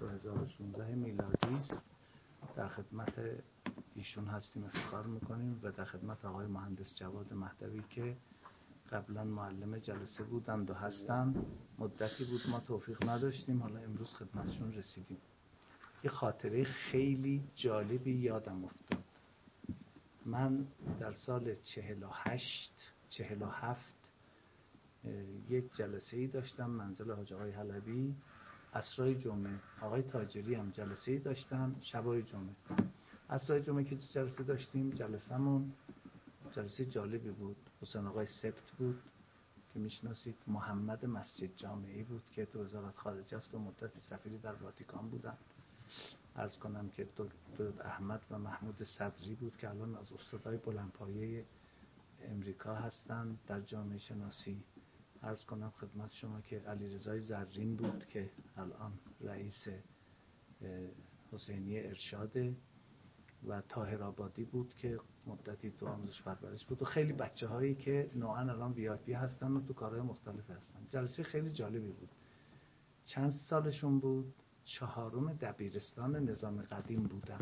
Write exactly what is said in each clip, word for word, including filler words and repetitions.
دو هزار و شانزده میلادی است. در خدمت ایشون هستیم، افتخار میکنیم و در خدمت آقای مهندس جواد مهدوی که قبلا معلم جلسه بودند و هستن. مدتی بود ما توفیق نداشتیم، حالا امروز خدمتشون رسیدیم. یه خاطره خیلی جالبی یادم افتاد. من در سال چهل و هشت چهل و هفت یک جلسه ای داشتم منزل حاج آقای حلبی عصرهای جمعه. آقای تاجری هم جلسه ای داشتن شبای جمعه. عصرهای جمعه که جلسه داشتیم، جلسه‌مون جلسه جالبی بود. حسین آقای سبت بود که میشناسید، محمد مسجد جامعی بود که تو وزارت خارجه است و مدت سفیری در واتیکان بودن. عرض کنم که دکتر احمد و محمود صدری بود که الان از استادای بلندپایه امریکا هستند در جامعه شناسی. عرض کنم خدمت شما که علیرضا زرین بود که الان رئیس حسینیه ارشاده و طاهر آبادی بود که مدتی تو آموزش پرورش بود و خیلی بچه هایی که نوعا الان وی آی پی هستن و تو کارهای مختلف هستن. جلسه خیلی جالبی بود. چند سالشون بود؟ چهارم دبیرستان نظام قدیم بودن.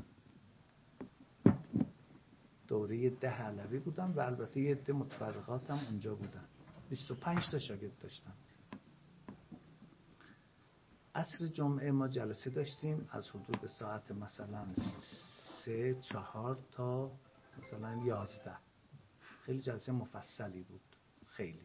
دوره ده علوی بودن و البته یه عده متفرقات هم اونجا بودن. بیست و پنج تا شاگرد داشتن. عصر جمعه ما جلسه داشتیم از حدود ساعت مثلا سه چهار تا مثلا یازده. خیلی جلسه مفصلی بود. خیلی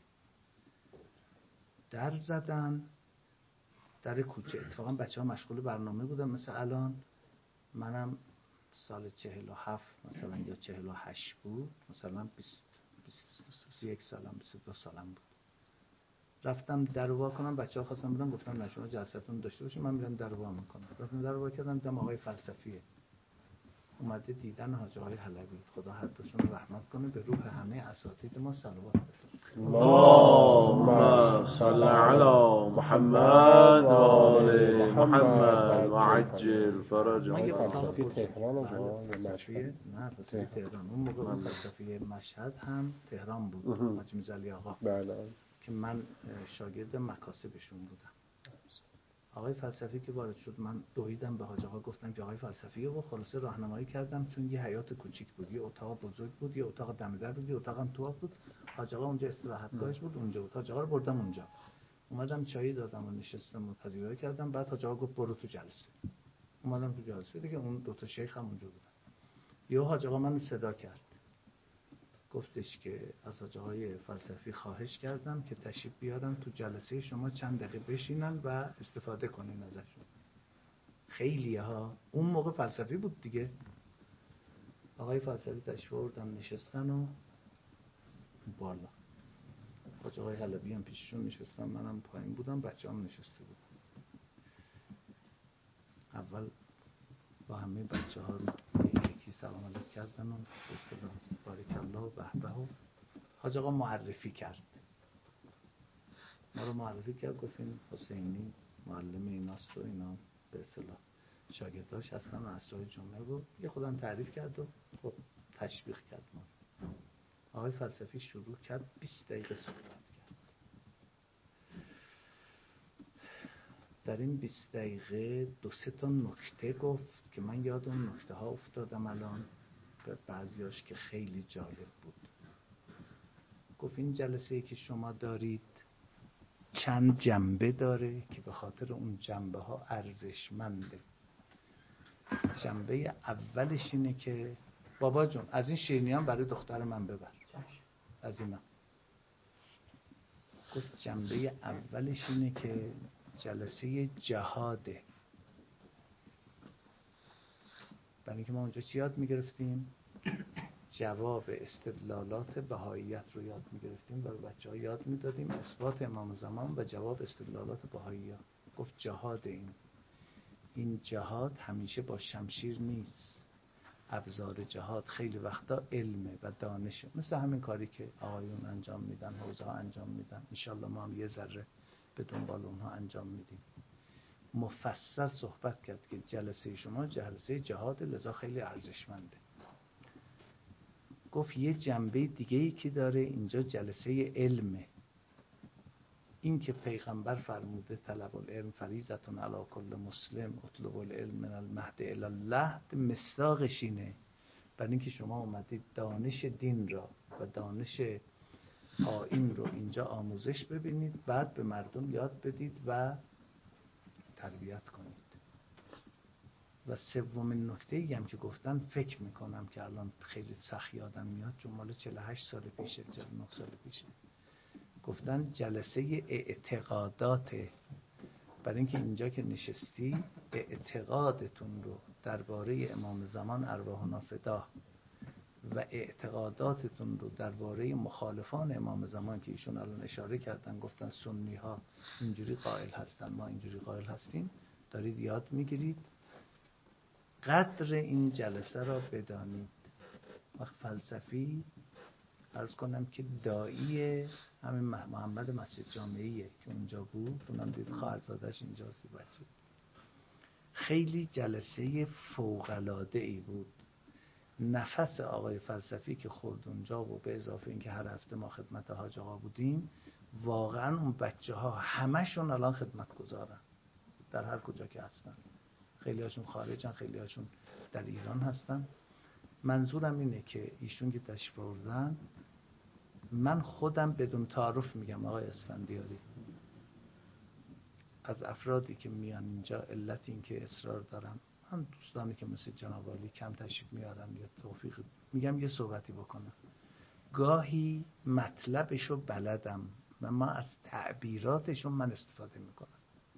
در زدن در کوچه. اتفاقا بچه ها مشغول برنامه بودن مثل الان. منم سال چهل و هفت مثلا یا چهل و هشت بود، مثلا بیست و یک سالم بیست و دو سالم بود. رفتم در وا کنم، بچه ها خواستم بدم، گفتم نه شما جلسه‌تون داشته باشین، من میرم در وا میکنم. رفتم در وا کردم، دیدم آقای فلسفیه اومده دیدن حاج آقای حلبی. خدا هر دوشون رو رحمت کنه، به روح همه اساتید ما صلوات بفرسته. اللهم صل علی محمد و آل محمد و عجل فرجهم. فلسفی تهران و فلسفی نه فلسفی تهران. اون موقع فلسفی مشهد هم تهران بود، حاج میرزا آقا. بله. که من شاگرد مکاسبشون بودم. آقای فلسفی که وارد شد من دویدم به حاج آقا، گفتم که آقای فلسفی و خلاصه راهنمایی کردم، چون یه حیاط کوچیک بود، یه اتاق بزرگ بود، یه اتاق دم در بود، یه اتاقم تو آب بود. حاج آقا اونجا استراحتگاهش بود، اونجا بود. حاج آقا رو بردم اونجا، اومدم چایی دادم و نشستم و پذیرایی کردم. بعد حاج آقا گفت برو تو جلسه. اومدم تو جلسه دیگه. اون دو تا شیخ هم اونجا بودن. یه حاج آقا منو صدا کرد، گفتش که از حاج آقای فلسفی خواهش کردم که تشریف بیارن تو جلسه شما چند دقیقه بشینن و استفاده کنین ازشون. خیلیه ها، اون موقع فلسفی بود دیگه. آقای فلسفی تشریف آوردن نشستن و بالا حاج آقای حلبی هم پیششون نشستن، منم پایین بودم، بچه‌ام نشسته بودن. اول با همه بچه‌ها یکی یکی سلام علیک کردن و به اصطلاح بارک الله و به به. حاج آقا معرفی کرد، ما رو معرفی کرد، گفت این حسینی معلم ایناست و اینا به اصطلاح شاگرداش هستن و عصرهای جمعه بود. یه خودم تعریف کرد و خب تشویق کرد ما. آقای فلسفی شروع کرد، بیست دقیقه صحبت کرد. در این بیست دقیقه دو سه تا نکته گفت که من یاد اون نکته ها افتادم الان، به بعضیاش که خیلی جالب بود. گفت این جلسه‌ای که شما دارید چند جنبه داره که به خاطر اون جنبه ها ارزشمنده. جنبه اولش اینه که بابا جون از این شیرینی هم برای دختر من ببر، از اینا. گفت جنبه اولش اینه که جلسه جهاده. برای اینکه ما اونجا چی یاد میگرفتیم؟ جواب استدلالات بهاییت رو یاد میگرفتیم و به بچه ها یاد میدادیم اثبات امام زمان و جواب استدلالات بهایی ها. گفت جهاد این این جهاد همیشه با شمشیر نیست. ابزار جهاد خیلی وقتا علمه و دانشه، مثل همین کاری که آقایون انجام میدن، حوزه ها انجام میدن. انشالله ما هم یه ذره به دنبال اونها انجام میدیم. مفصل صحبت کرد که جلسه شما جلسه جهاد، لذا خیلی ارزشمنده. گفت یه جنبه دیگه‌ای که داره اینجا جلسه علمه. این که پیغمبر فرموده طلب العلم فریضة علی کل مسلم اطلب العلم من المهد الی اللحد، مصداقش اینه. برای اینکه شما اومدید دانش دین را و دانش آیین رو اینجا آموزش ببینید، بعد به مردم یاد بدید و تربیت کنید. و سومین نکته‌ای هم که گفتن، فکر میکنم که الان خیلی سخت یادم میاد، چون مال چهل و هشت سال پیشه، چهل و نه سال پیشه، گفتن جلسه اعتقادات. برای اینکه اینجا که نشستی اعتقادتون رو درباره امام زمان ارواحنا فدا و اعتقاداتتون رو درباره مخالفان امام زمان که ایشون الان اشاره کردن، گفتن سنی ها اینجوری قائل هستن، ما اینجوری قائل هستیم، دارید یاد میگیرید. قدر این جلسه را بدانید. وقت فلسفی عرض کنم که داعی همین محمد مسجد جامعیه که اونجا بود، اونم دید خواهرزادش اینجاست بچه. خیلی جلسه فوق‌العاده ای بود. نفس آقای فلسفی که خورد اونجا و به اضافه اینکه هر هفته ما خدمت حاج آقا بودیم، واقعا اون بچه ها همشون الان خدمت گذارن در هر کجا که هستن. خیلی هاشون خارجن، خیلی هاشون در ایران هستن. منظورم اینه که ایشون که تشریف آوردن، من خودم بدون تعارف میگم آقای اسفندیاری، از افرادی که میان اینجا علت این که اصرار دارم، هم دوستانی که مثل جناب عالی کم تشریف میارن یا توفیق میگم یه صحبتی بکنم، گاهی مطلبشو بلدم و من از تعبیراتشون من استفاده میکنم.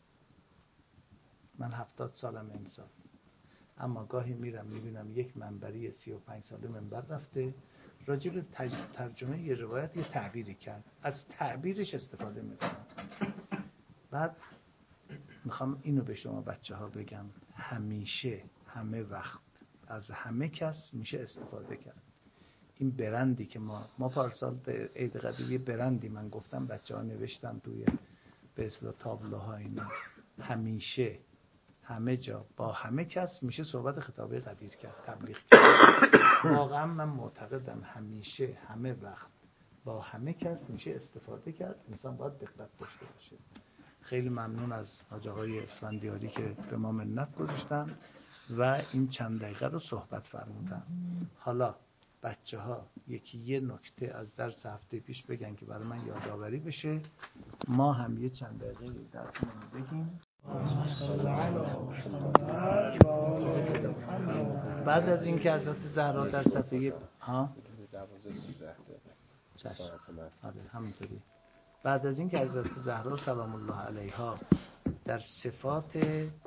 من هفتاد سالم امسال، اما گاهی میرم میبینم یک منبری سی و پنج ساله منبر رفته راجع به ترجمه یه روایت یه تعبیری کرد، از تعبیرش استفاده میکنم. بعد میخوام اینو به شما بچه ها بگم، همیشه همه وقت از همه کس میشه استفاده کرد. این برندی که ما ما پارسال به عید قدیمی برندی من گفتم، بچه ها نوشتن توی به اصطلاح تابلوها اینا، همیشه همه جا با همه کس میشه صحبت خطابه قدیر کرد، تبلیغ کرد. واقعا من معتقدم همیشه همه وقت با همه کس میشه استفاده کرد. انسان باید دقت داشته باشه. خیلی ممنون از حاج آقای اسفندیاری که به ما منت گذاشتن و این چند دقیقه رو صحبت فرمودن. حالا بچه ها یکی یه نکته از درس هفته پیش بگن که برای من یادآوری بشه، ما هم یه چند دقیقه درسمون بگیم. بعد از این که حضرت زهرا در صفحه ها آره همونطوری، بعد از این که حضرت زهرا سلام الله علیها در صفات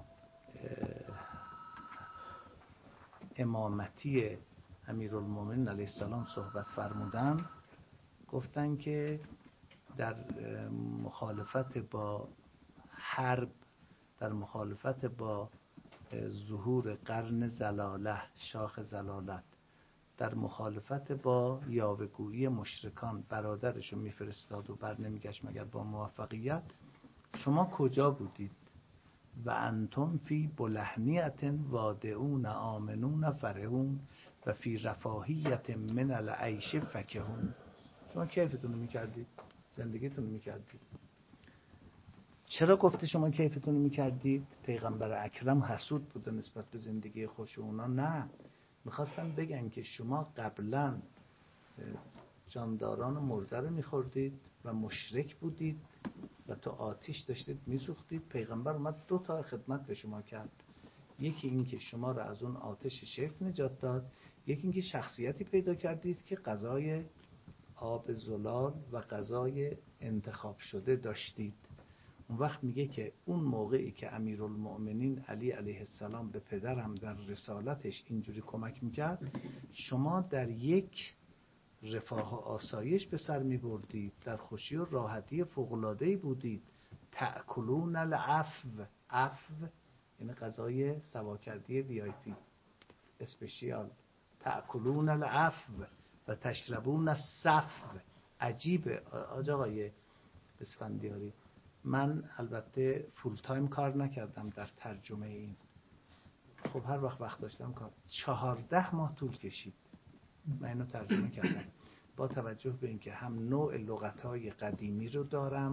امامتی امیرالمومنین علیه السلام صحبت فرمودن، گفتن که در مخالفت با حرب، در مخالفت با ظهور قرن زلاله، شاخ زلالت، در مخالفت با یاوه‌گویی مشرکان برادرشو میفرستاد و بر نمیگشت مگر با موفقیت. شما کجا بودید؟ و انتم فی بلهنیت وادعون آمنون فرحون و فی رفاهیت من العیش فکهون. شما کیفتون رو میکردید؟ زندگیتون رو میکردید؟ چرا گفته شما کیفتون رو میکردید؟ پیغمبر اکرم حسود بوده نسبت به زندگی خوش اونا؟ نه، میخواستم بگن که شما قبلا جانداران مرده رو میخوردید و مشرک بودید و تو آتش داشتید میسوختید. پیغمبر اومد دو تا خدمت به شما کرد، یکی این که شما رو از اون آتش شرک نجات داد، یکی این که شخصیتی پیدا کردید که غذای آب زلال و غذای انتخاب شده داشتید. اون وقت میگه که اون موقعی که امیرالمؤمنین علی علیه السلام به پدرم در رسالتش اینجوری کمک میکرد، شما در یک رفاه و آسایش به سر میبردید، در خوشی و راحتی فوق‌العاده‌ای بودید. تأکلون العفو، عفو یعنی غذای سواکردی وی آی پی اسپشیال. تأکلون العفو و تشربون الصفو. عجیبه آج آقای اسفندیاری، من البته فول تایم کار نکردم در ترجمه این، خب هر وقت وقت داشتم کار، چهارده ماه طول کشید من اینو ترجمه کردم، با توجه به اینکه هم نوع لغت‌های قدیمی رو دارم،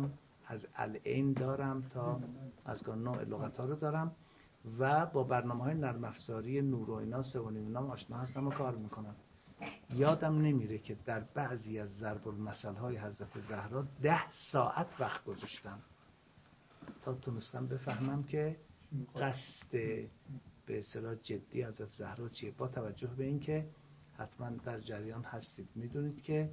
از العین دارم تا از گاه نوع لغت ها رو دارم و با برنامه های نرم افزاری نور و اینا سه و نیم اینا آشنا هستم و کار میکنم. یادم نمیره که در بعضی از ضرب المثل های حضرت زهرا ده ساعت وقت گذاشتم تا تونستم بفهمم که قصد به اصطلاح جدی حضرت زهرا چیه، با توجه به این که حتما در جریان هستید میدونید که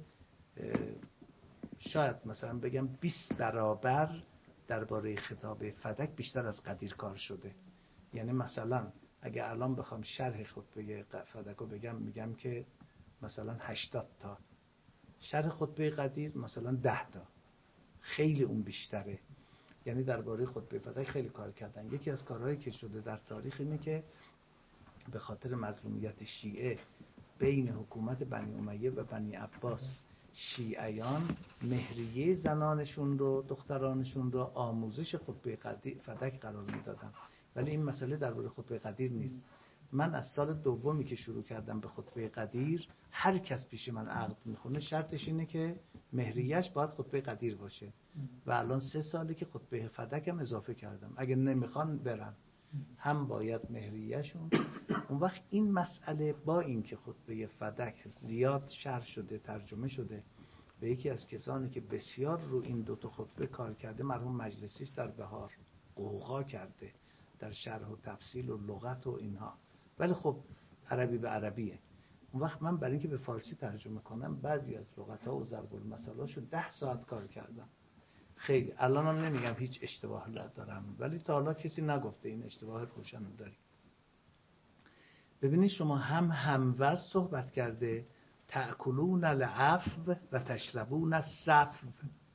شاید مثلا بگم بیست برابر درباره خطاب فدک بیشتر از قدیر کار شده. یعنی مثلا اگه الان بخوام شرح خطبه فدک رو بگم میگم که مثلا هشتاد تا، شرح خطبه قدیر مثلا ده تا، خیلی اون بیشتره. یعنی درباره خطبه فدک خیلی کار کردن. یکی از کارهایی که شده در تاریخ اینه که به خاطر مظلومیت شیعه بین حکومت بنی امیه و بنی عباس، شیعیان مهریه زنانشون رو، دخترانشون رو آموزش خطبه قدیر فدک قرار میدادن. ولی این مسئله درباره خطبه قدیر نیست. من از سال دومی که شروع کردم به خطبه قدیر، هر کس پیش من عقد میخونه شرطش اینه که مهریه‌اش باید خطبه قدیر باشه و الان سه ساله که خطبه فدک هم اضافه کردم. اگه نمیخوان برن هم باید مهریه‌شون. اون وقت این مسئله با اینکه خطبه فدک زیاد شرح شده، ترجمه شده و یکی از کسانی که بسیار رو این دو تا خطبه کار کرده مرحوم مجلسی است، در بهار قوقا کرده در شرح و تفصیل و لغت و اینها، ولی خب عربی به عربیه. اون وقت من برای اینکه به فارسی ترجمه کنم بعضی از لغت‌ها و ضرب المثل‌هاشو ده ساعت کار کردم. خیلی الان هم نمیگم هیچ اشتباه دارم، ولی تا حالا کسی نگفته این اشتباه روشن داری. ببینید شما هم هموز صحبت کرده، تأکلون العفو و تشربون السفو،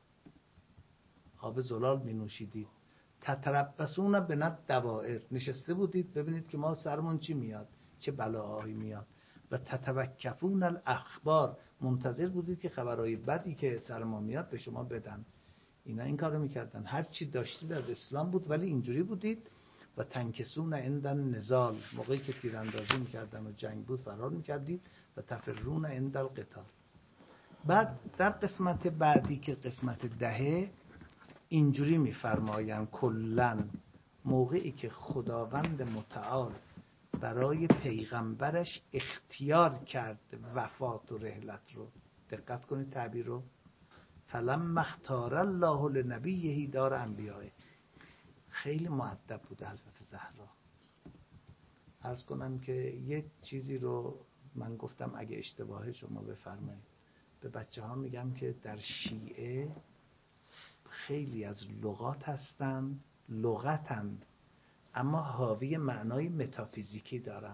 آب زلال می نوشیدید، تتربصون بنا دوائر، نشسته بودید ببینید که ما سرمون چی میاد، چه بلاهایی میاد، و تتوکفون الاخبار، منتظر بودید که خبرهای بدی که سر ما میاد به شما بدن. اینا این کارو میکردن. هر چی داشتید از اسلام بود ولی اینجوری بودید. و تنکسون عند النزال، موقعی که تیراندازی میکردن و جنگ بود فرار میکردید. و تفرون عند القتال. بعد در قسمت بعدی که قسمت دهه اینجوری میفرماین کلن، موقعی که خداوند متعال برای پیغمبرش اختیار کرد وفات و رحلت رو، دقت کنید تعبیر رو، فلما اختار الله لنبیه دار انبیاء. خیلی مؤدب بوده حضرت زهرا. عرض کنم که یه چیزی رو من گفتم اگه اشتباهه شما بفرمایید. به بچه ها میگم که در شیعه خیلی از لغات هستن، لغتن اما حاوی معنای متافیزیکی دارن.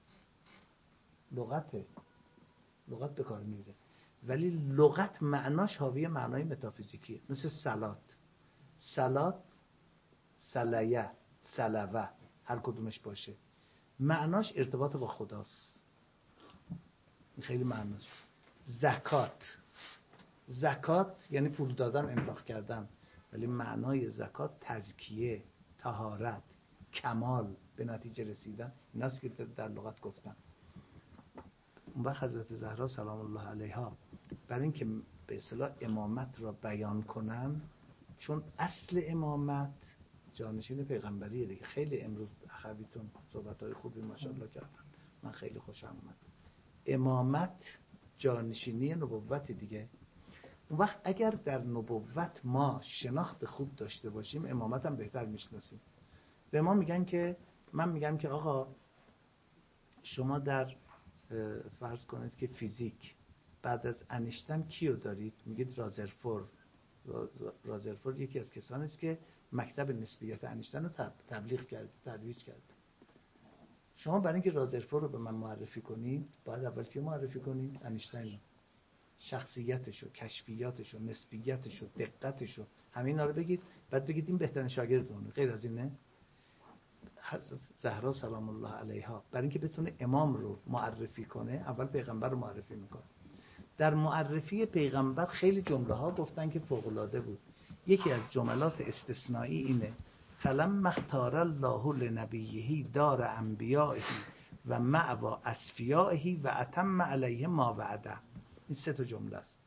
لغته، لغت به کار میره ولی لغت معناش حاوی معنای متافیزیکیه. مثل صلات، صلات، صلیه، صلوه، هر کدومش باشه معناش ارتباط با خداست. خیلی معناش. زکات، زکات یعنی پول دادن، انفاق کردن، ولی معنای زکات تزکیه، طهارت، کمال، به نتیجه رسیدن. ایناست که در لغت گفتن. اون وقت حضرت زهرا سلام الله علیها برای اینکه به اصطلاح امامت را بیان کنن، چون اصل امامت جانشین پیغمبریه دیگه. خیلی امروز اخویتون صحبت‌های خوبی ماشاءالله کردن، من خیلی خوشم اومد. امامت جانشینی نبوت دیگه. اون وقت اگر در نبوت ما شناخت خوب داشته باشیم امامت هم بهتر میشناسیم. به ما میگن که، من میگم که آقا شما در فرض کنید که فیزیک بعد از انیشتن کیو دارید؟ میگید رازرفورد. رازرفورد یکی از کسانی است که مکتب نسبیت انیشتن رو تبلیغ کرد، ترویج کرد. شما برای اینکه رازرفورد رو به من معرفی کنید باید اول کیو معرفی کنید؟ انیشتین رو. شخصیتشو، کشفیاتشو، نسبیتشو، دقتشو، همه اینا رو بگید، بعد بگید این بهترین شاگردونه. غیر از اینه؟ حضرت زهرا سلام الله علیها برای اینکه بتونه امام رو معرفی کنه اول پیغمبر رو معرفی میکنه. در معرفی پیغمبر خیلی جمله ها گفتن که فوق العاده بود. یکی از جملات استثنایی اینه فلما اختار الله لنبیه دار انبیائه و مأوی اصفیائه و اتم علیه ما وعده. این سه تا جمله است.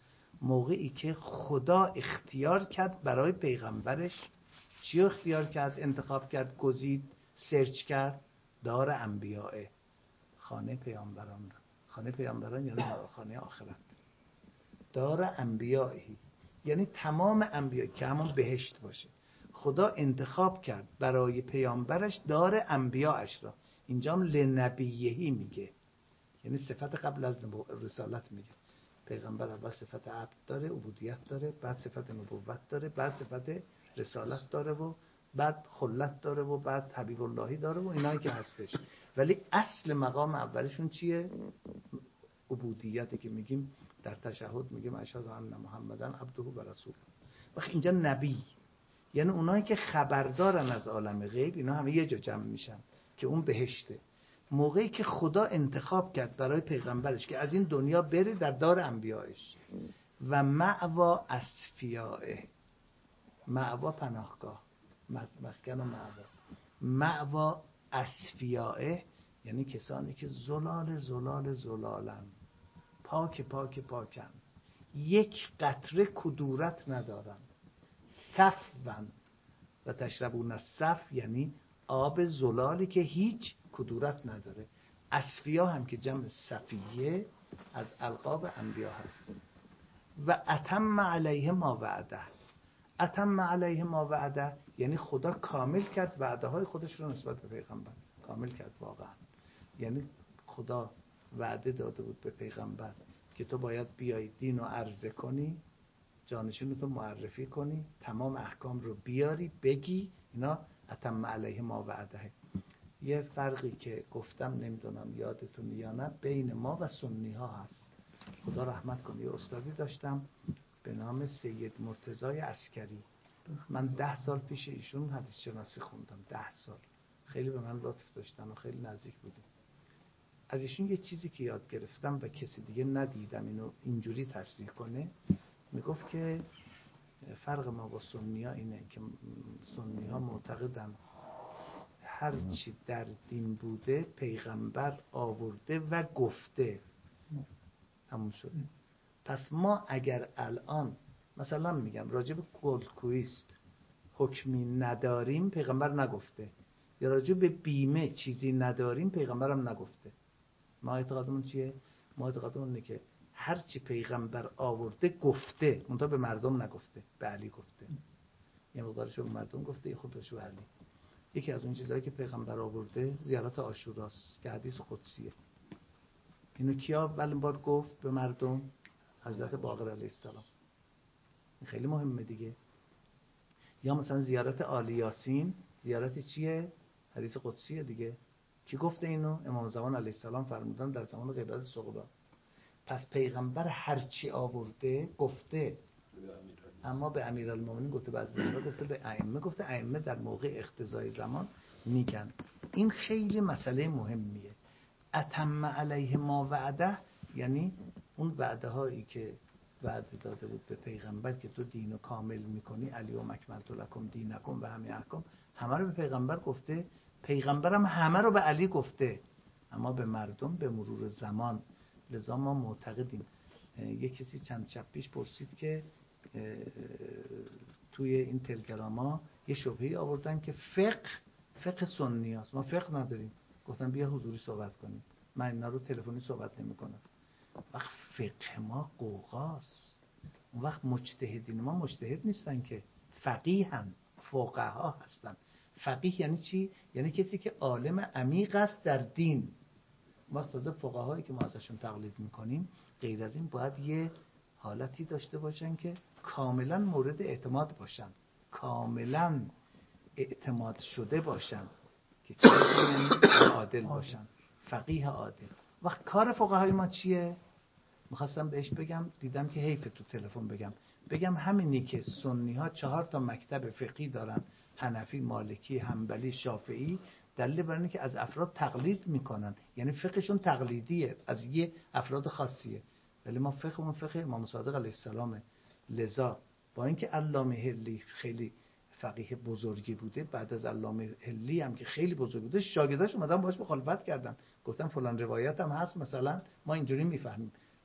موقعی که خدا اختیار کرد برای پیغمبرش، چی اختیار کرد، انتخاب کرد، گزید، سرچ کرد؟ دار انبیاء، خانه پیامبران را. خانه پیامبران یعنی خانه آخرت. دار انبیایی یعنی تمام انبیا که همون بهشت باشه. خدا انتخاب کرد برای پیامبرش دار انبیاءش را. اینجا هم لنبیهی میگه، یعنی صفت قبل از رسالت میگه. پیغمبر اول صفت عبد داره، عبودیت داره، بعد صفت نبوت داره، بعد صفت رسالت داره و بعد خلت داره و بعد حبیب اللهی داره و اینایی که هستش. ولی اصل مقام اولشون چیه؟ عبودیتی که میگیم در تشهد، میگیم اشهد ان محمدن عبده و رسوله. وقتی اینجا نبی یعنی اونایی که خبردارن از عالم غیب، اینا همه یه جا جمع میشن که اون بهشته. موقعی که خدا انتخاب کرد برای پیغمبرش که از این دنیا بره در دار انبیایش و مأوا اصفیائه، مأوا پناهگاه، مسکن و مأوا، مأوا اصفیائه یعنی کسانی که زلال زلال زلالن، پاک پاک پاکن، یک قطره کدورت ندارن، صفون و تشربون الصف یعنی آب زلالی که هیچ کدورت نداره. اصفیا هم که جمع صفیه از القاب انبیا هست. و اتم علیه ما وعده، اتم علیه ما وعده یعنی خدا کامل کرد وعده های خودش رو نسبت به پیغمبر، کامل کرد واقعا. یعنی خدا وعده داده بود به پیغمبر که تو باید بیای دین رو عرضه کنی، جانشین رو معرفی کنی، تمام احکام رو بیاری بگی، اینا اتم علیه ما وعده. یه فرقی که گفتم نمیدونم یادتون یا نه بین ما و سنی ها هست. خدا رحمت کنه، یه استادی داشتم به نام سید مرتضای عسکری. من ده سال پیش ایشون حدیث شناسی خوندم، ده سال. خیلی به من لطف داشتن و خیلی نزدیک بودیم. از ایشون یه چیزی که یاد گرفتم و کسی دیگه ندیدم اینو اینجوری تصریح کنه، میگفت که فرق ما با سنی ها اینه که سنی ها معتقدن هر چی در دین بوده پیغمبر آورده و گفته، همون شده. پس ما اگر الان مثلا میگم راجب گلدکویست حکمی نداریم، پیغمبر نگفته، یا راجب به بیمه چیزی نداریم، پیغمبرم نگفته. ما اعتقادمون چیه؟ ما اعتقادمون اینه که هر چی پیغمبر آورده گفته، منتها به مردم نگفته، به علی گفته. یه مقدارشو به مردم گفته، یه خودشو به علی. یکی از اون چیزهایی که پیغمبر آورده زیارت عاشوراست که حدیث قدسیه. اینو کیا اول بار گفت به مردم؟ حضرت باقر علیه السلام. این خیلی مهمه دیگه. یا مثلا زیارت آل یاسین، زیارت چیه؟ حدیث قدسیه دیگه. کی گفته اینو؟ امام زمان علیه السلام فرمودن در زمان غیبت صغرا. پس پیغمبر هر چی آورده گفته، اما به امیرالمومنین گفته، به عزیزالله گفته، به ائمه گفته. ائمه در موقع اقتضای زمان میگن. این خیلی مسئله مهمیه. اتم علیه ما وعده یعنی اون وعده هایی که وعده داده بود به پیغمبر که تو دینو کامل میکنی، علی و اکملت لکم دینکم و همه احکام، همه رو به پیغمبر گفته. پیغمبرم همه رو به علی گفته، اما به مردم به مرور زمان. لذا ما معتقدیم. یک کسی چند شب پیش پرسید که توی این تلگراما یه شبهه‌ای آوردن که فقه فقه سنی هست، ما فقه نداریم. گفتم بیا حضوری صحبت کنیم، من اینا رو تلفنی صحبت نمی کنم. وقت فقه ما قوقاست. اون وقت مجتهدین ما مجتهد نیستن که فقیهن، فقها هستن. فقیه یعنی چی؟ یعنی کسی که عالم عمیق است در دین. وقت تازه فقهایی که ما ازشون تقلید میکنیم غیر از این باید یه حالتی داشته باشن که کاملا مورد اعتماد باشن، کاملا اعتماد شده باشن، که چه یعنی عادل باشن، فقیه عادل. وقت کار فقهای ما چیه؟ میخواستم بهش بگم، دیدم که حیف تو تلفن بگم بگم همینی که سنی ها چهار تا مکتب فقهی دارن، حنفی، مالکی، حنبلی، شافعی، دلیل بر اینه که از افراد تقلید میکنن، یعنی فقهشون تقلیدیه، از یه افراد خاصیه. ولی ما فقهمون فقه امام صادق علیه السلامه. لذا با اینکه علامه حلی خیلی فقیه بزرگی بوده، بعد از علامه حلی هم که خیلی بزرگ بوده، شاگرداش اومدن باهاش مخالفت کردن، گفتن فلان روایت هم هست، مثلا ما اینجوری میفهمیم.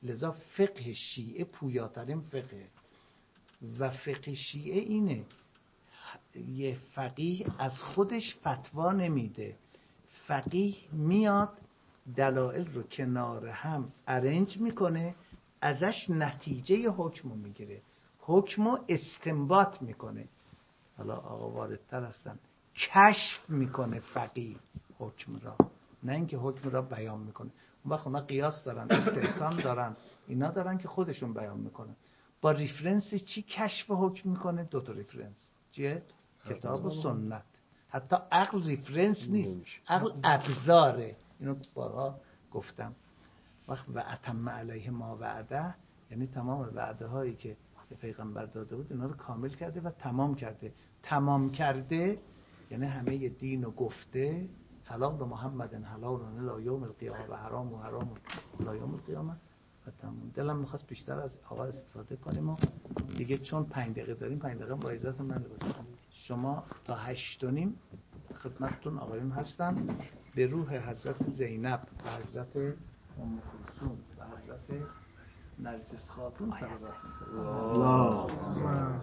لذا فقه شیعه پویاترین فقه و فقه شیعه اینه یه فقیه از خودش فتوا نمیده، فقیه میاد دلایل رو کنار هم ارنج میکنه، ازش نتیجه حکم رو میگیره، حکم رو استنباط میکنه. حالا آقا واردتر هستن، کشف میکنه فقیه حکم را، نه اینکه حکم را بیان میکنه. اون وقت اونا قیاس دارن، استحسان دارن، اینا دارن که خودشون بیان میکنن. با ریفرنس چی کشف حکم میکنه؟ دو تا ریفرنس چیه؟ کتاب و سنت. حتی عقل ریفرنس نیست، عقل ابزاره. اینو بارها گفتم. وقت و اتم علیه ما وعده، یعنی تمام وعده هایی که پیغمبر داده بود اینا رو کامل کرده و تمام کرده. تمام کرده یعنی همه دین رو گفته حلال و محمد حلال الی یوم القیامه و حرام و حرام الی یوم القیامه و تمام. دلم میخواست بیشتر از آقا استفاده کنیم و دیگه چون پنج دقیقه داریم، پنج دقیقه با عزت من بود. شما تا هشت و نیم خدمتتون آقایون هستن. به روح حضرت زینب و حضرت ام کلثوم و حضرت نرجس خاتون صلوات می‌فرستم.